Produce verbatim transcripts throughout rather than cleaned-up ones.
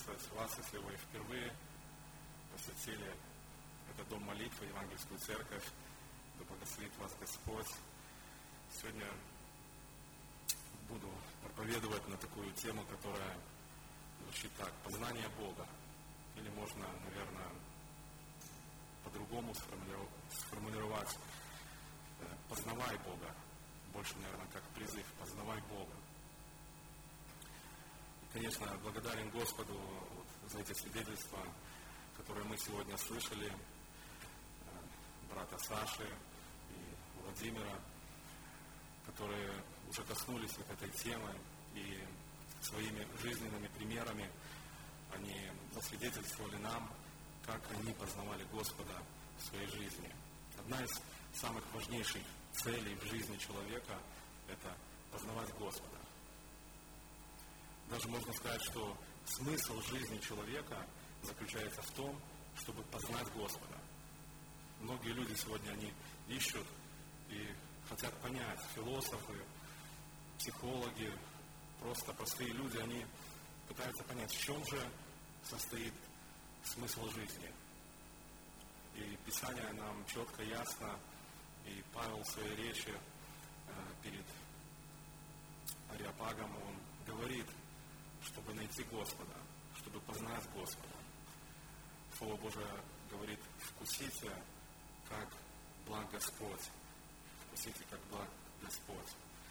приветствовать вас, если вы впервые посетили этот дом молитвы, Евангельскую церковь. Да благословит вас Господь. Сегодня буду проповедовать на такую тему, которая звучит так: познание Бога. Или можно, наверное, по-другому сформулировать: познавай Бога. Больше, наверное, как призыв: познавай Бога. Конечно, благодарен Господу вот за эти свидетельства, которые мы сегодня слышали, брата Саши и Владимира, которые уже коснулись вот этой темы и своими жизненными примерами они засвидетельствовали нам, как они познавали Господа в своей жизни. Одна из самых важнейших целей в жизни человека – это познавать Господа. Даже можно сказать, что смысл жизни человека заключается в том, чтобы познать Господа. Многие люди сегодня, они ищут и хотят понять, философы, психологи, просто простые люди, они пытаются понять, в чем же состоит смысл жизни. И Писание нам четко, ясно, и Павел в своей речи э, перед Ареопагом, он говорит, чтобы найти Господа, чтобы познать Господа. Слово Божие говорит: вкусите, как благ Господь. Вкусите, как благ Господь.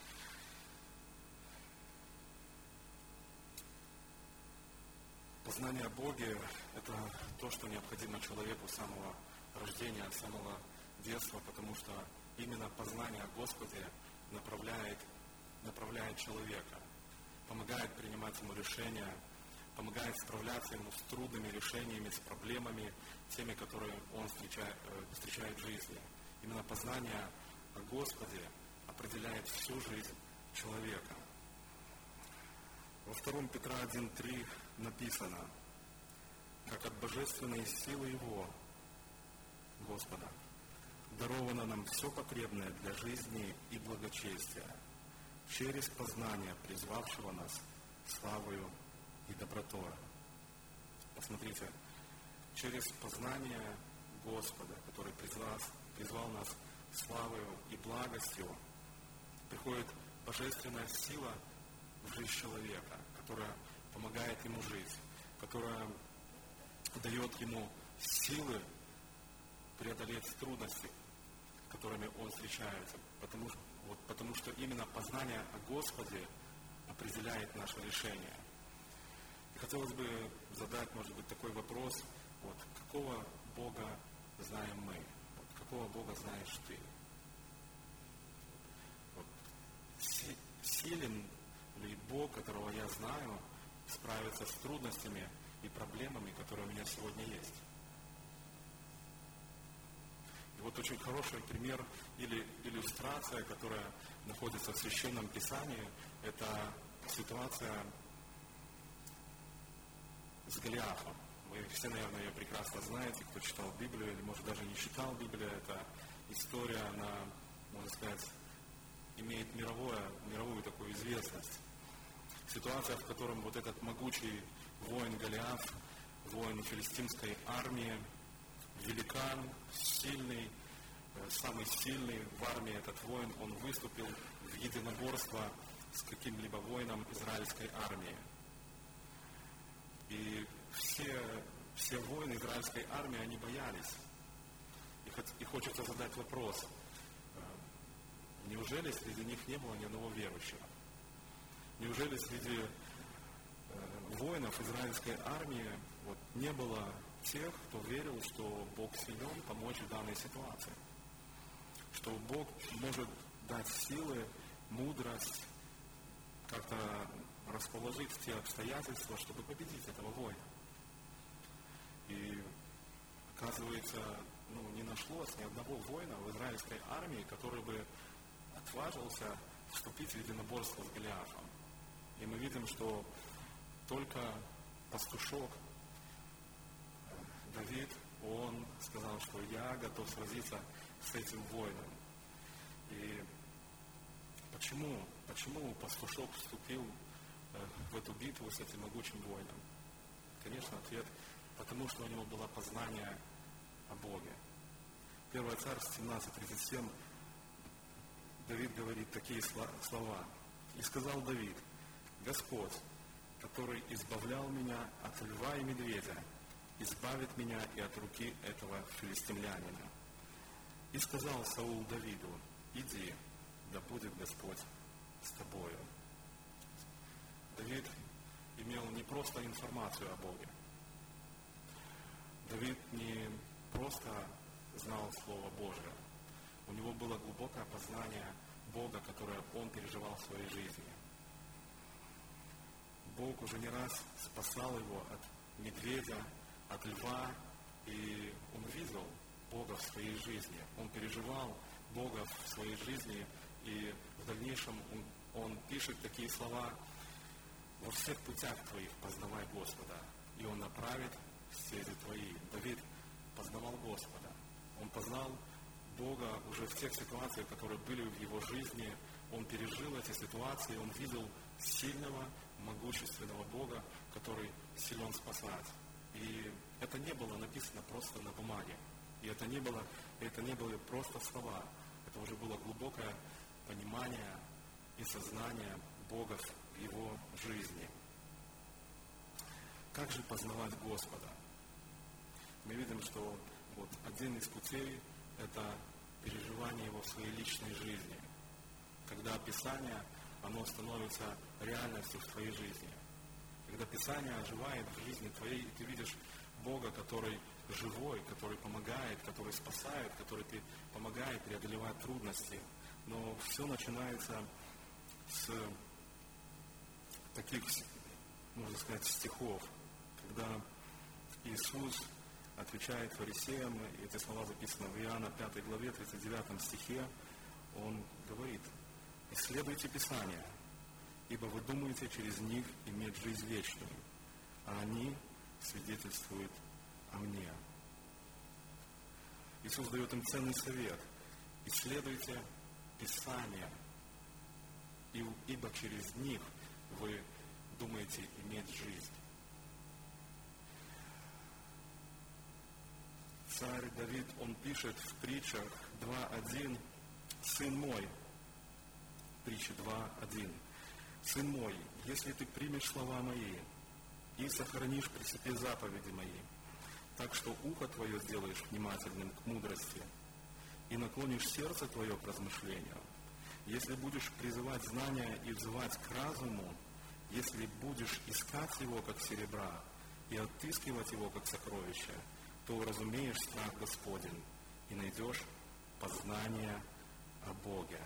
Познание о Боге – это то, что необходимо человеку с самого рождения, с самого детства, потому что именно познание о Господе направляет, направляет человека, помогает принимать ему решения, помогает справляться ему с трудными решениями, с проблемами, теми, которые он встречает, встречает в жизни. Именно познание о Господе определяет всю жизнь человека. Во втором Петра один три написано: как от божественной силы Его, Господа, даровано нам все потребное для жизни и благочестия, через познание призвавшего нас славою и добротою. Посмотрите, через познание Господа, который призвал, призвал нас славою и благостью, приходит божественная сила в жизнь человека, которая помогает ему жить, которая дает ему силы преодолеть трудности, с которыми он встречается, потому, вот, потому что именно познание о Господе определяет наше решение. И хотелось бы задать, может быть, такой вопрос: вот, какого Бога знаем мы? Вот, какого Бога знаешь ты? Вот, си, силен ли Бог, которого я знаю, справиться с трудностями и проблемами, которые у меня сегодня есть? И вот очень хороший пример или иллюстрация, которая находится в Священном Писании, это ситуация с Голиафом. Вы все, наверное, ее прекрасно знаете, кто читал Библию или, может, даже не читал Библию. Это история, она, можно сказать, имеет мировое, мировую такую известность. Ситуация, в которой вот этот могучий воин Голиаф, воин филистимской армии, великан, сильный, самый сильный в армии этот воин, он выступил в единоборство с каким-либо воином израильской армии. И все, все воины израильской армии, они боялись. И, хоть, и хочется задать вопрос: неужели среди них не было ни одного верующего? Неужели среди э, воинов израильской армии вот, не было тех, кто верил, что Бог силен помочь в данной ситуации? Что Бог может дать силы, мудрость, как-то расположить те обстоятельства, чтобы победить этого воина. И оказывается, ну, не нашлось ни одного воина в израильской армии, который бы отважился вступить в единоборство с Голиафом. И мы видим, что только пастушок Давид, он сказал, что я готов сразиться с этим воином. И почему, почему пастушок вступил в эту битву с этим могучим воином? Конечно, ответ, потому что у него было познание о Боге. Первое Царство семнадцать тридцать семь, Давид говорит такие слова. «И сказал Давид: Господь, который избавлял меня от льва и медведя, избавит меня и от руки этого филистимлянина. И сказал Саул Давиду: иди, да будет Господь с тобою». Давид имел не просто информацию о Боге. Давид не просто знал Слово Божие. У него было глубокое познание Бога, которое он переживал в своей жизни. Бог уже не раз спасал его от медведя, от льва, и он видел Бога в своей жизни. Он переживал Бога в своей жизни, и в дальнейшем он, он пишет такие слова: «Во всех путях твоих познавай Господа, и Он направит стези твои». Давид познавал Господа. Он познал Бога уже в тех ситуациях, которые были в его жизни. Он пережил эти ситуации, он видел сильного, могущественного Бога, который силен спасать. И это не было написано просто на бумаге. И это не было, это не были просто слова. Это уже было глубокое понимание и сознание Бога в его жизни. Как же познавать Господа? Мы видим, что вот один из путей – это переживание его в своей личной жизни. Когда Писание, оно становится реальностью в твоей жизни. Когда Писание оживает в жизни твоей, и ты видишь Бога, который живой, который помогает, который спасает, который помогает преодолевать трудности. Но все начинается с таких, можно сказать, стихов, когда Иисус отвечает фарисеям, и эти слова записаны в Иоанна пятой главе, тридцать девятом стихе, Он говорит: «Исследуйте Писания, ибо вы думаете через них иметь жизнь вечную, а они свидетельствуют о мне». Иисус дает им ценный совет: исследуйте Писания, ибо через них вы думаете иметь жизнь. Царь Давид, он пишет в притчах два один: «Сын мой», притча два один, «Сын мой, если ты примешь слова мои и сохранишь при себе заповеди мои, так что ухо твое сделаешь внимательным к мудрости и наклонишь сердце твое к размышлению, если будешь призывать знания и взывать к разуму, если будешь искать его, как серебра, и отыскивать его, как сокровище, то уразумеешь страх Господень и найдешь познание о Боге».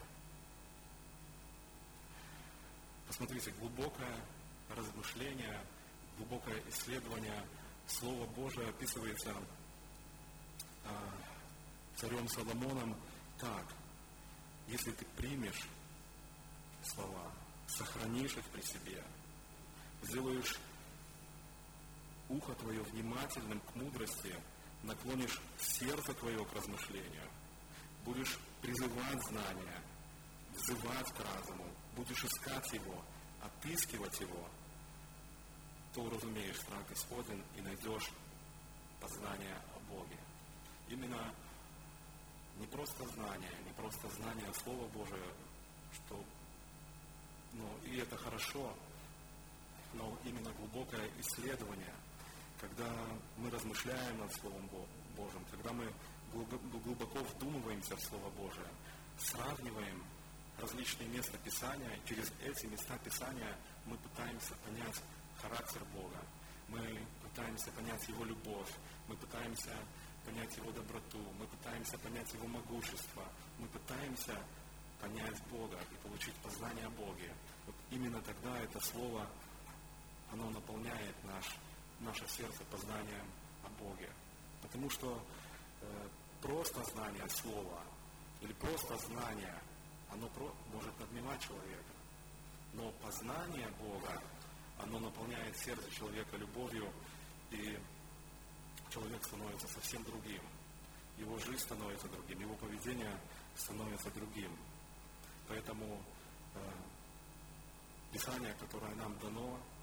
Посмотрите, глубокое размышление, глубокое исследование Слова Божия описывается а, царем Соломоном так: если ты примешь слова, сохранишь их при себе, сделаешь ухо твое внимательным к мудрости, наклонишь сердце твое к размышлению, будешь призывать знания, взывать к разуму, будешь искать его, отыскивать его, то уразумеешь страх Господень и найдешь познание о Боге. Именно не просто знание, не просто знание Слова Божия, что, ну, и это хорошо, но именно глубокое исследование, когда мы размышляем над Словом Божьим, когда мы глубоко вдумываемся в Слово Божие, сравниваем различные места Писания, и через эти места Писания мы пытаемся понять характер Бога, мы пытаемся понять Его любовь, мы пытаемся понять Его доброту, мы пытаемся понять Его могущество, мы пытаемся понять Бога и получить познание о Боге. Вот именно тогда это Слово, оно наполняет наш, наше сердце познанием о Боге. Потому что э, просто знание Слова или просто знание, оно про, может надмевать человека. Но познание Бога, оно наполняет сердце человека любовью, и человек становится совсем другим. Его жизнь становится другим, его поведение становится другим. Поэтому э, Писание, которое нам дано,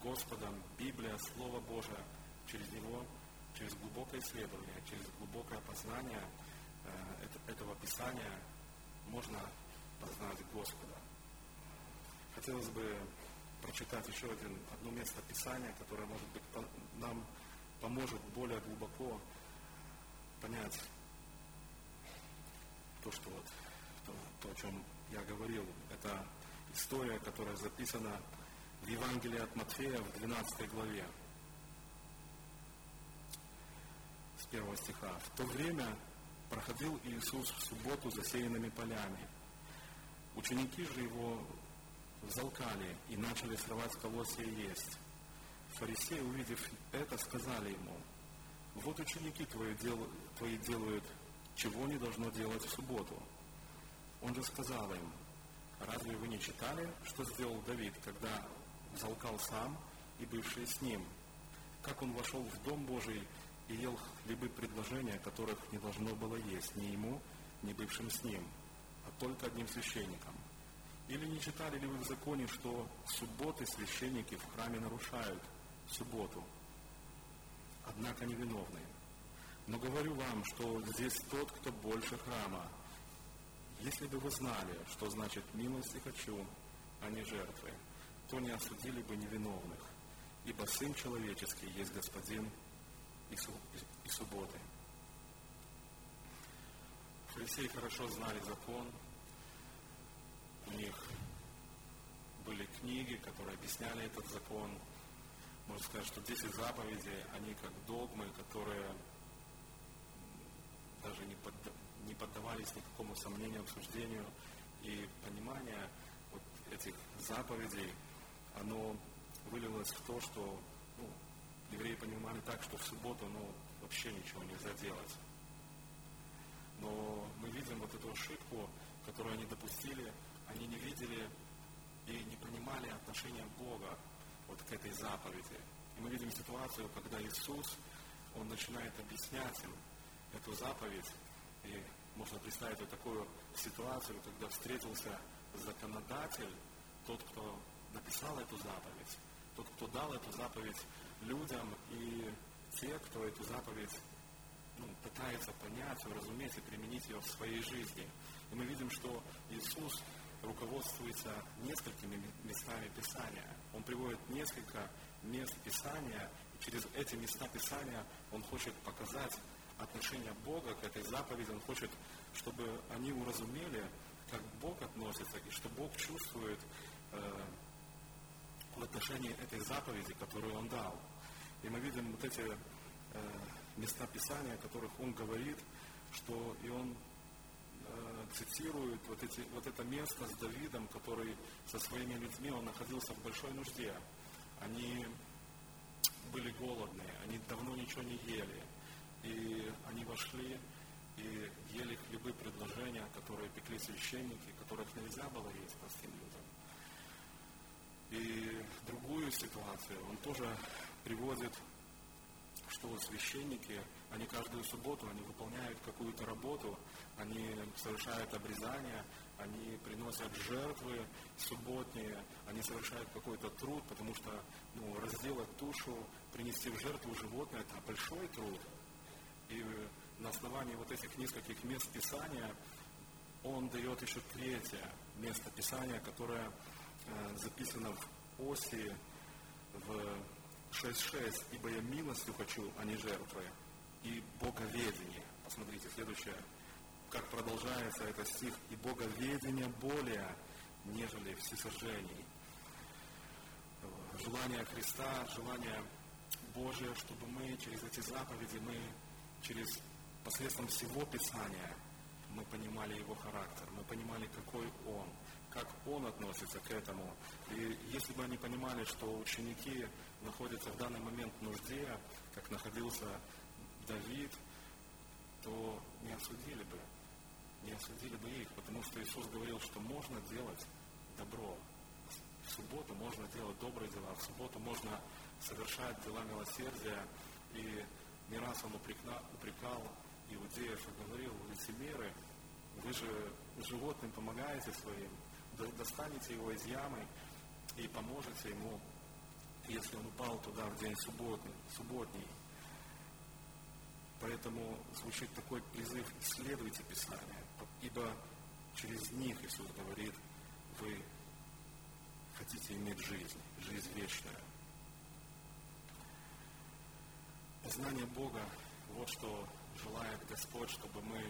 Господом, Библия, Слово Божие, через него, через глубокое исследование, через глубокое познание э, этого Писания можно познать Господа. Хотелось бы прочитать еще один, одно место Писания, которое, может быть, нам поможет более глубоко понять то, что вот, то, то, о чем я говорил. Это история, которая записана в Евангелии от Матфея в двенадцатой главе, с первого стиха. «В то время проходил Иисус в субботу засеянными полями. Ученики же его взалкали и начали срывать колосья и есть. Фарисеи, увидев это, сказали ему: вот ученики твои, дел, твои делают, чего не должно делать в субботу. Он же сказал им: разве вы не читали, что сделал Давид, когда взалкал сам и бывшие с ним? Как он вошел в Дом Божий и ел хлебы предложения, которых не должно было есть ни ему, ни бывшим с ним, а только одним священником? Или не читали ли вы в законе, что в субботы священники в храме нарушают субботу, однако невиновные? Но говорю вам, что здесь тот, кто больше храма. Если бы вы знали, что значит милости хочу, а не жертвы, то не осудили бы невиновных, ибо Сын Человеческий есть Господин и, су- и субботы». Фарисеи хорошо знали закон, у них были книги, которые объясняли этот закон. Можно сказать, что десять заповедей, они как догмы, которые даже не, под, не поддавались никакому сомнению, обсуждению, и понимание вот этих заповедей, оно вылилось в то, что ну, евреи понимали так, что в субботу ну, вообще ничего нельзя делать. Но мы видим вот эту ошибку, которую они допустили. Они не видели и не понимали отношения Бога вот к этой заповеди. И мы видим ситуацию, когда Иисус, Он начинает объяснять им эту заповедь. И можно представить вот такую ситуацию, когда встретился законодатель, тот, кто написал эту заповедь, тот, кто дал эту заповедь людям, и те, кто эту заповедь ну, пытается понять, уразуметь и применить ее в своей жизни. И мы видим, что Иисус руководствуется несколькими местами Писания. Он приводит несколько мест Писания, и через эти места Писания Он хочет показать отношение Бога к этой заповеди. Он хочет, чтобы они уразумели, как Бог относится, и что Бог чувствует э, в отношении этой заповеди, которую Он дал. И мы видим вот эти э, места Писания, о которых Он говорит, что и Он цитирует вот, эти, вот это место с Давидом, который со своими людьми, он находился в большой нужде. Они были голодные, они давно ничего не ели. И они вошли и ели хлебы предложения, которые пекли священники, которых нельзя было есть простым людям. И другую ситуацию он тоже приводит, что священники, они каждую субботу, они выполняют какую-то работу, они совершают обрезание, они приносят жертвы субботние, они совершают какой-то труд, потому что ну, разделать тушу, принести в жертву животное – это большой труд. И на основании вот этих нескольких мест Писания он дает еще третье место Писания, которое э, записано в Осии, в шесть шесть. «Ибо я милостью хочу, а не жертвы, и боговедение». Посмотрите, следующее. Как продолжается этот стих. «И боговедение более, нежели всесожжений». Желание Христа, желание Божие, чтобы мы через эти заповеди, мы через посредством всего Писания, мы понимали Его характер, мы понимали, какой Он, как Он относится к этому. И если бы они понимали, что ученики находятся в данный момент в нужде, как находился Давид, то не осудили бы, не осудили бы их, потому что Иисус говорил, что можно делать добро. В субботу можно делать добрые дела, в субботу можно совершать дела милосердия. И не раз Он упрекна, упрекал иудеев и говорил: лицемеры, вы же животным помогаете своим, достанете его из ямы и поможете ему. И если он упал туда в день субботний. субботний. Поэтому звучит такой призыв: исследуйте Писание, ибо через них, Иисус говорит, вы хотите иметь жизнь, жизнь вечную. Познание Бога – вот что желает Господь, чтобы мы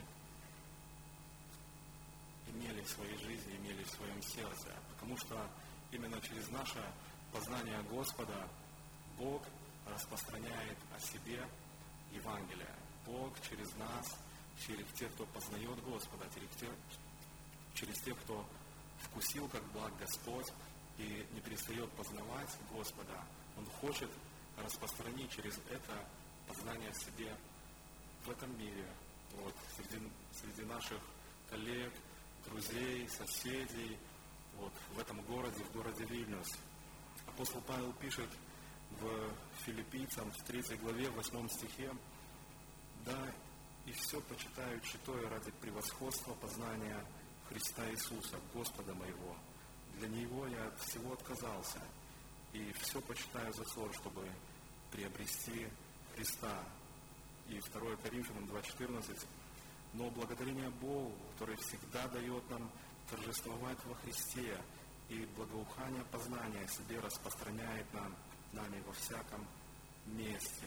имели в своей жизни, имели в своем сердце. Потому что именно через наше познание Господа Бог распространяет о себе Евангелие. Бог через нас, через тех, кто познает Господа, через тех, через тех, кто вкусил, как благ Господь, и не перестает познавать Господа, Он хочет распространить через это познание о себе в этом мире, вот, среди, среди наших коллег, друзей, соседей, вот, в этом городе, в городе Вильнюс. Апостол Павел пишет в Филиппийцам, в третьей главе, в восьмом стихе: «Да, и все почитаю читаю ради превосходства познания Христа Иисуса, Господа моего. Для Него я от всего отказался, и все почитаю за ссор, чтобы приобрести Христа». И второе Коринфянам два четырнадцать: «Но благодарение Богу, который всегда дает нам торжествовать во Христе, и благоухание познания о себе распространяет нам, нами во всяком месте».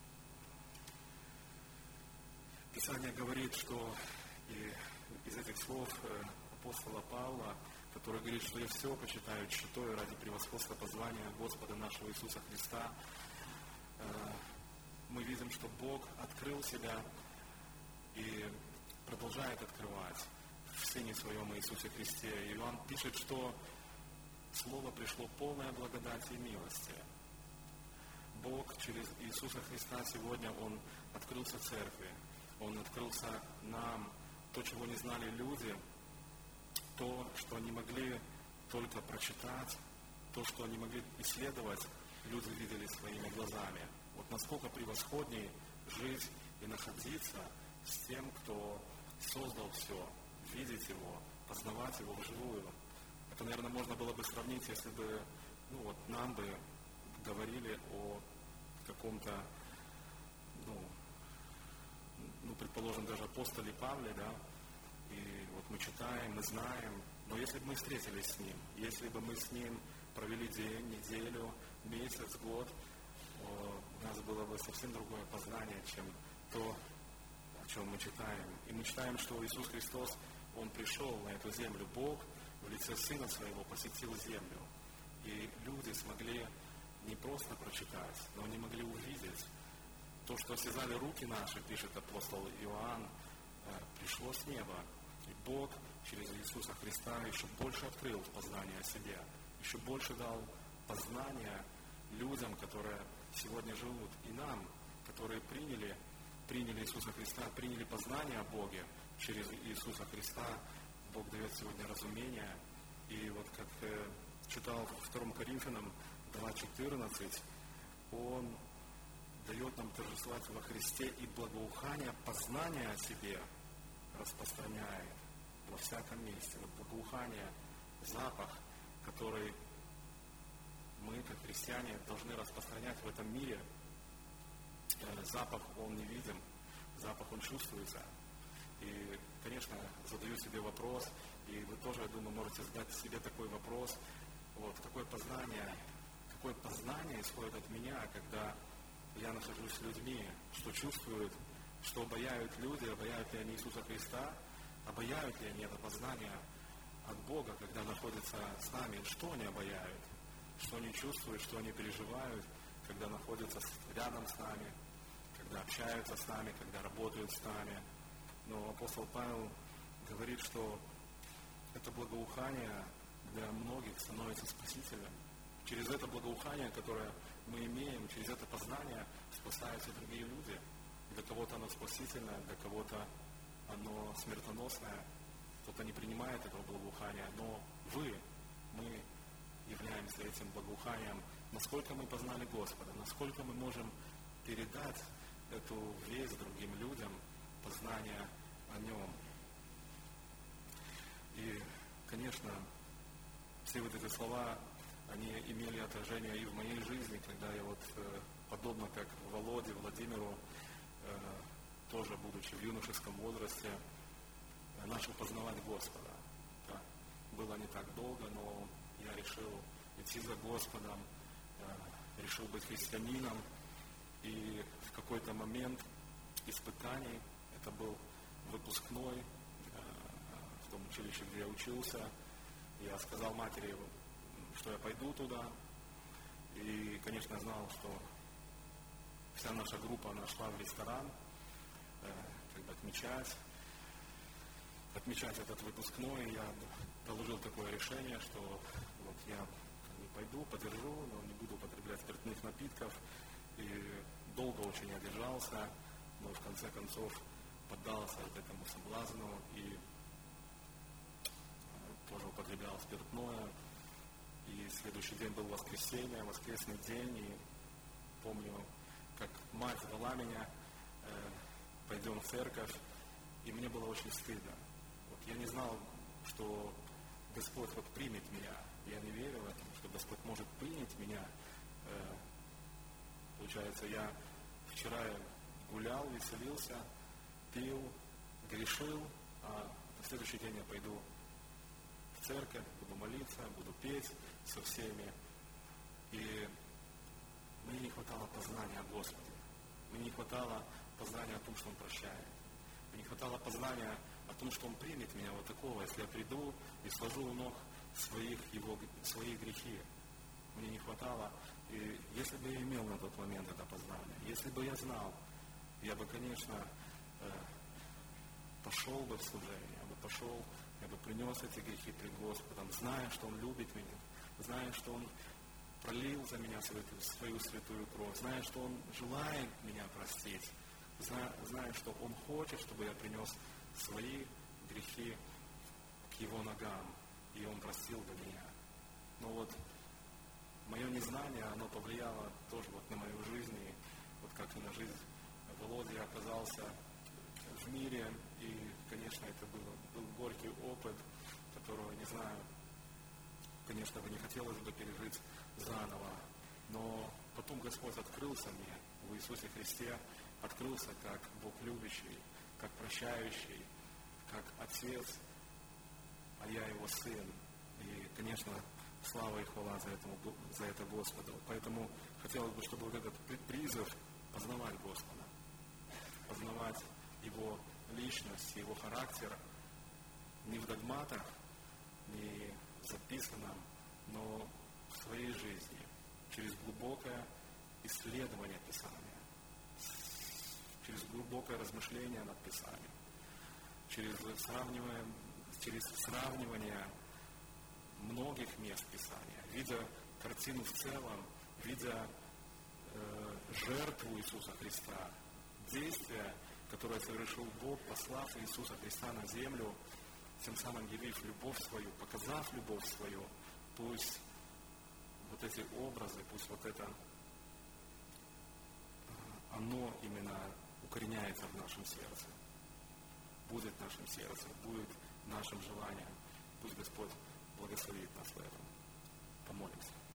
Писание говорит, что и из этих слов апостола Павла, который говорит, что я все почитаю читаю ради превосходства познания Господа нашего Иисуса Христа, мы видим, что Бог открыл себя и продолжает открывать в Сыне Своем Иисусе Христе. И Иоанн пишет, что Слово пришло полное благодати и милости. Бог через Иисуса Христа сегодня, Он открылся Церкви, Он открылся нам, то, чего не знали люди, то, что они могли только прочитать, то, что они могли исследовать, люди видели своими глазами. Вот насколько превосходней жить и находиться с тем, кто создал все, видеть Его, познавать Его вживую. Это, наверное, можно было бы сравнить, если бы, ну вот, нам бы говорили о каком-то, ну, ну, предположим, даже апостоле Павле, да, и вот мы читаем, мы знаем, но если бы мы встретились с ним, если бы мы с ним провели день, неделю, месяц, год, у нас было бы совсем другое познание, чем то, о чем мы читаем. И мы читаем, что Иисус Христос, Он пришел на эту землю, Бог в лице Сына Своего посетил землю. И люди смогли не просто прочитать, но они могли увидеть то, что осязали руки наши, пишет апостол Иоанн, пришло с неба. И Бог через Иисуса Христа еще больше открыл познание о себе, еще больше дал познание людям, которые сегодня живут, и нам, которые приняли, приняли Иисуса Христа, приняли познание о Боге через Иисуса Христа. Бог дает сегодня разумение. И вот как э, читал в втором Коринфянам два четырнадцать, Он дает нам торжествовать во Христе, и благоухание познания о себе распространяет во всяком месте. Вот благоухание, запах, который мы, как христиане, должны распространять в этом мире. Запах, он не видим, запах, он чувствуется. И, конечно, задаю себе вопрос, и вы тоже, я думаю, можете задать себе такой вопрос, вот, какое познание, какое познание исходит от меня, когда я нахожусь с людьми, что чувствуют, что обаяют люди, обаяют ли они Иисуса Христа, обаяют ли они это познание от Бога, когда находятся с нами, что они обаяют, что они чувствуют, что они переживают, когда находятся рядом с нами, когда общаются с нами, когда работают с нами. Но апостол Павел говорит, что это благоухание для многих становится спасителем. Через это благоухание, которое мы имеем, через это познание спасаются другие люди. Для кого-то оно спасительное, для кого-то оно смертоносное. Кто-то не принимает этого благоухания, но вы, мы являемся этим благоуханием. Насколько мы познали Господа, насколько мы можем передать эту весть другим людям, познание о Нем. И, конечно, все вот эти слова они имели отражение и в моей жизни, когда я вот, подобно как Володе, Владимиру, тоже будучи в юношеском возрасте, начал познавать Господа. Да. Было не так долго, но я решил идти за Господом, решил быть христианином, и в какой-то момент испытаний, это был выпускной в том училище, где я учился, я сказал матери, что я пойду туда, и, конечно, знал, что вся наша группа, она шла в ресторан, как бы отмечать, отмечать этот выпускной. Я доложил такое решение, что вот я как бы пойду, подержу, но не буду употреблять спиртных напитков. И долго очень я держался, но в конце концов поддался этому соблазну и тоже употреблял спиртное. И следующий день был воскресенье, воскресный день, и помню, как мать звала меня, э, пойдем в церковь, и мне было очень стыдно. Вот я не знал, что Господь вот примет меня. Я не верил в это, что Господь может принять меня. Э, получается, я вчера гулял, веселился, пил, грешил, а на следующий день я пойду в церковь, буду молиться, буду петь со всеми. И мне не хватало познания о Господе. Мне не хватало познания о том, что Он прощает. Мне не хватало познания о том, что Он примет меня вот такого, если я приду и сложу у ног своих, его, свои грехи. Мне не хватало. И если бы я имел на тот момент это познание, если бы я знал, я бы, конечно, пошел бы в служение, я бы пошел, я бы принес эти грехи пред Господом, зная, что Он любит меня, зная, что Он пролил за меня свою, свою святую кровь, зная, что Он желает меня простить, зная, зная, что Он хочет, чтобы я принес свои грехи к Его ногам, и Он простил бы меня. Но вот мое незнание, оно повлияло тоже вот на мою жизнь, и вот как и на жизнь Володи, я оказался в мире, и, конечно, это был, был горький опыт, которого, не знаю, конечно, бы не хотелось бы пережить заново, но потом Господь открылся мне в Иисусе Христе, открылся как Бог любящий, как прощающий, как Отец, а я Его Сын. И, конечно, слава и хвала за, этому, за это Господу. Поэтому хотелось бы, чтобы вот этот призыв познавать Господа, познавать Его личность, Его характер не в догматах, не в записанном, но в своей жизни, через глубокое исследование Писания, через глубокое размышление над Писанием, через сравнивание, через сравнивание многих мест Писания, видя картину в целом, видя э, жертву Иисуса Христа, действия, которое совершил Бог, послав Иисуса Христа на землю, тем самым явив любовь свою, показав любовь свою. Пусть вот эти образы, пусть вот это, оно именно укореняется в нашем сердце, будет в нашем сердце, будет нашим желанием. Пусть Господь благословит нас в этом. Помолимся.